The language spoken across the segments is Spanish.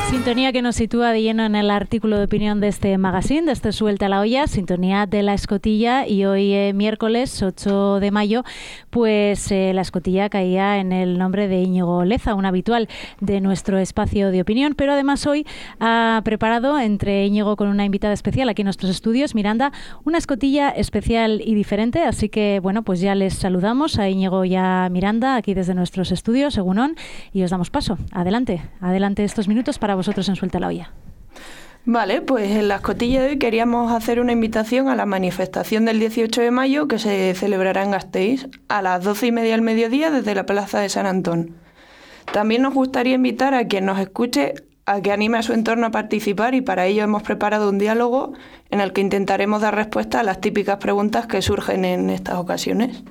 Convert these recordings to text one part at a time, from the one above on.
Sintonía que nos sitúa de lleno en el artículo de opinión de este magazine, de este Suelta la Olla, sintonía de La Escotilla, y hoy miércoles 8 de mayo, pues la escotilla caía en el nombre de Íñigo Leza, un habitual de nuestro espacio de opinión, pero además hoy ha preparado, entre Íñigo con una invitada especial aquí en nuestros estudios, Miranda, una escotilla especial y diferente, así que bueno, pues ya les saludamos a Íñigo y a Miranda aquí desde nuestros estudios, Egunon, y os damos paso. Adelante estos minutos para vosotros en Suelta la Olla. Vale, pues en la escotilla de hoy queríamos hacer una invitación a la manifestación del 18 de mayo que se celebrará en Gasteiz a las 12:30 del mediodía desde la Plaza de San Antón. También nos gustaría invitar a quien nos escuche a que anime a su entorno a participar, y para ello hemos preparado un diálogo en el que intentaremos dar respuesta a las típicas preguntas que surgen en estas ocasiones.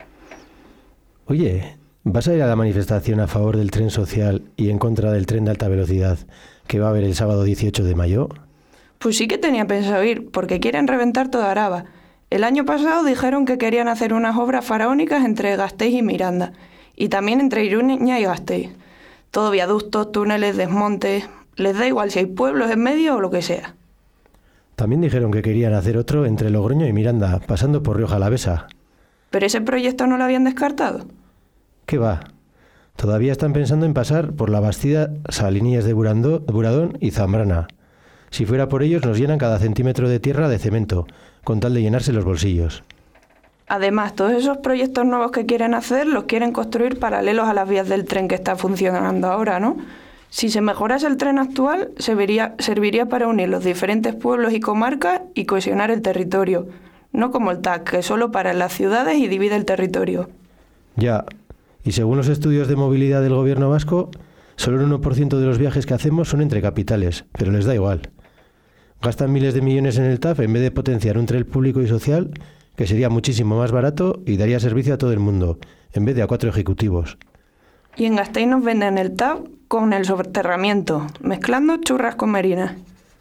Oye, ¿vas a ir a la manifestación a favor del tren social y en contra del tren de alta velocidad que va a haber el sábado 18 de mayo? Pues sí que tenía pensado ir, porque quieren reventar toda Araba. El año pasado dijeron que querían hacer unas obras faraónicas entre Gasteiz y Miranda, y también entre Iruña y Gasteiz. Todo viaductos, túneles, desmontes. Les da igual si hay pueblos en medio o lo que sea. También dijeron que querían hacer otro entre Logroño y Miranda, pasando por Rioja Alavesa. ¿Pero ese proyecto no lo habían descartado? ¿Qué va? Todavía están pensando en pasar por la Bastida, Salinillas de Buradón y Zambrana. Si fuera por ellos, nos llenan cada centímetro de tierra de cemento, con tal de llenarse los bolsillos. Además, todos esos proyectos nuevos que quieren hacer los quieren construir paralelos a las vías del tren que está funcionando ahora, ¿no? Si se mejorase el tren actual, serviría para unir los diferentes pueblos y comarcas y cohesionar el territorio, no como el TAC, que solo para en las ciudades y divide el territorio. Ya, y según los estudios de movilidad del gobierno vasco, solo el 1% de los viajes que hacemos son entre capitales, pero les da igual. Gastan miles de millones en el TAF en vez de potenciar un tren público y social que sería muchísimo más barato y daría servicio a todo el mundo, en vez de a 4 ejecutivos. Y en Gasteiz nos venden el TAF con el soterramiento, mezclando churras con merinas.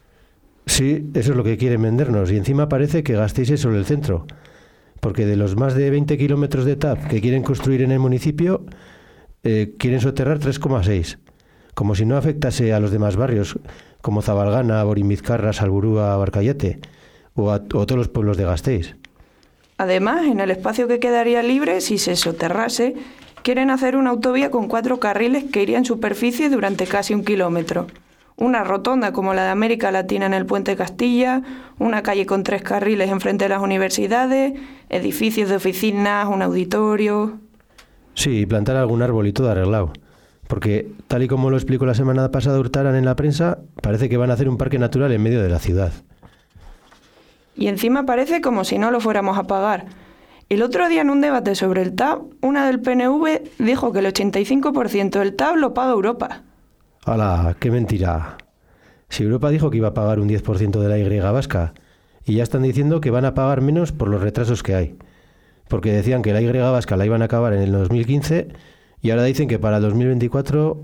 Sí, eso es lo que quieren vendernos, y encima parece que Gasteiz es solo el centro, porque de los más de 20 kilómetros de TAF que quieren construir en el municipio, quieren soterrar 3,6, como si no afectase a los demás barrios, como Zabalgana, Borimizcarra, Salburúa, Barcayete, o todos los pueblos de Gasteiz. Además, en el espacio que quedaría libre, si se soterrase, quieren hacer una autovía con 4 carriles que iría en superficie durante casi 1 kilómetro. Una rotonda como la de América Latina en el Puente Castilla, una calle con 3 carriles enfrente de las universidades, edificios de oficinas, un auditorio... Sí, y plantar algún árbol y todo arreglado. Porque, tal y como lo explicó la semana pasada Hurtaran en la prensa, parece que van a hacer un parque natural en medio de la ciudad. Y encima parece como si no lo fuéramos a pagar. El otro día en un debate sobre el TAV, una del PNV dijo que el 85% del TAV lo paga Europa. ¡Hala! ¡Qué mentira! Si Europa dijo que iba a pagar un 10% de la Y vasca, y ya están diciendo que van a pagar menos por los retrasos que hay. Porque decían que la Y vasca la iban a acabar en el 2015, y ahora dicen que para el 2024...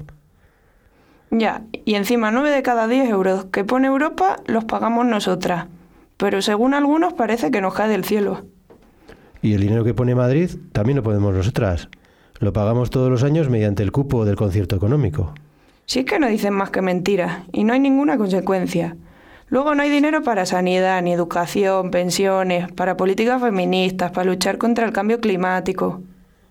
Ya, y encima 9 de cada 10 euros que pone Europa los pagamos nosotras. Pero según algunos parece que nos cae del cielo. Y el dinero que pone Madrid también lo ponemos nosotras. Lo pagamos todos los años mediante el cupo del concierto económico. Si es que no dicen más que mentiras, y no hay ninguna consecuencia. Luego no hay dinero para sanidad, ni educación, pensiones, para políticas feministas, para luchar contra el cambio climático.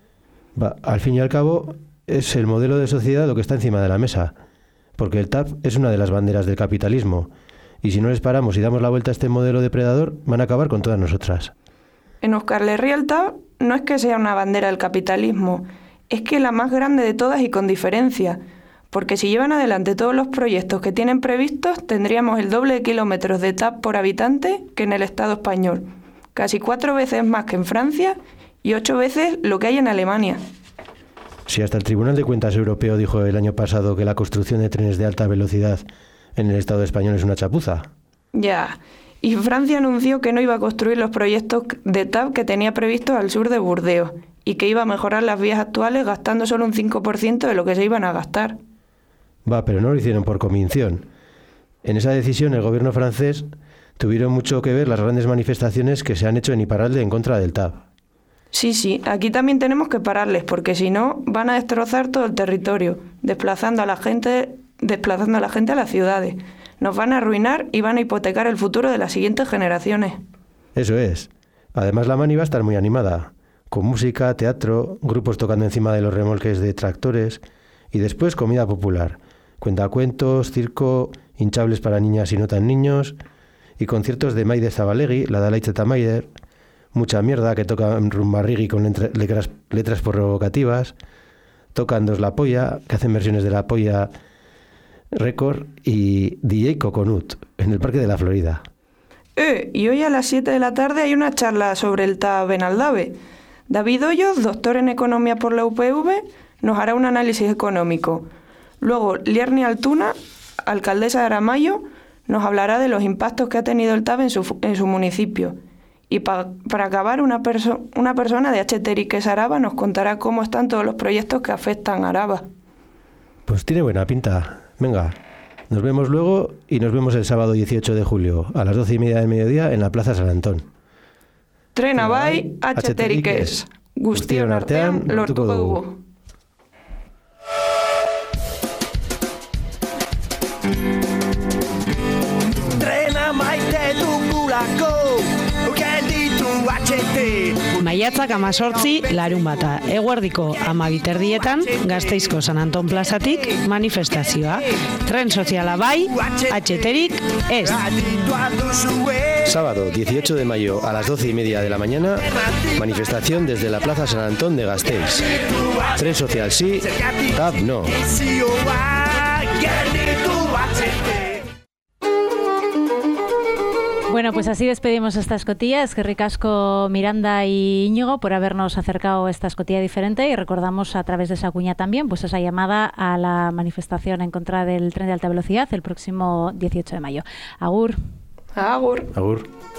Al fin y al cabo, es el modelo de sociedad lo que está encima de la mesa. Porque el TAF es una de las banderas del capitalismo. Y si no les paramos y damos la vuelta a este modelo depredador, van a acabar con todas nosotras. En Euskal Herria el TAV no es que sea una bandera del capitalismo, es que la más grande de todas y con diferencia, porque si llevan adelante todos los proyectos que tienen previstos, tendríamos el doble de kilómetros de TAV por habitante que en el Estado español, casi 4 veces más que en Francia y 8 veces lo que hay en Alemania. Si hasta el Tribunal de Cuentas Europeo dijo el año pasado que la construcción de trenes de alta velocidad en el Estado español es una chapuza. Ya, y Francia anunció que no iba a construir los proyectos de TAV que tenía previstos al sur de Burdeos y que iba a mejorar las vías actuales gastando solo un 5% de lo que se iban a gastar. Pero no lo hicieron por convicción. En esa decisión el gobierno francés tuvieron mucho que ver las grandes manifestaciones que se han hecho en Iparralde en contra del TAV. Sí, aquí también tenemos que pararles porque si no van a destrozar todo el territorio, desplazando a la gente desplazando a la gente a las ciudades. Nos van a arruinar y van a hipotecar el futuro de las siguientes generaciones. Eso es. Además, la mani va a estar muy animada, con música, teatro, grupos tocando encima de los remolques de tractores y después comida popular, cuentacuentos, circo, hinchables para niñas y no tan niños y conciertos de Maider Zabalegui, la Dalaitz Maider, mucha mierda que tocan rumbarrigui con letras provocativas, tocan Dos La Polla, que hacen versiones de La Polla Record y DJ Coconut en el Parque de la Florida. Y hoy a las 7 de la tarde hay una charla sobre el TAB en Aldave. David Hoyos, doctor en Economía por la UPV, nos hará un análisis económico. Luego, Lierni Altuna, alcaldesa de Aramayo, nos hablará de los impactos que ha tenido el TAB en su municipio. Y para acabar, una persona de Acheteriques Araba nos contará cómo están todos los proyectos que afectan a Araba. Pues tiene buena pinta. Venga, nos vemos luego y nos vemos el sábado 18 de julio a las 12:30 del mediodía en la Plaza San Antón. Trena bai, Acheteriques. Guztion artean lortuko dugu. Trena maite dugulako, gelditu HT. Maiatzak 18 larunbata, eguerdiko 12:00 Gasteizko San Anton plazatik manifestazioa. Tren soziala bai, Acheterik ez. Sábado 18 de mayo a las 12:30 de la mañana, manifestación desde la Plaza San Antón de Gasteiz. Tren social sí, TAB no. Bueno, pues así despedimos esta escotilla. Es que ricasco Miranda y Íñigo por habernos acercado a esta escotilla diferente y recordamos a través de esa cuña también pues esa llamada a la manifestación en contra del tren de alta velocidad el próximo 18 de mayo. Agur. Agur. Agur.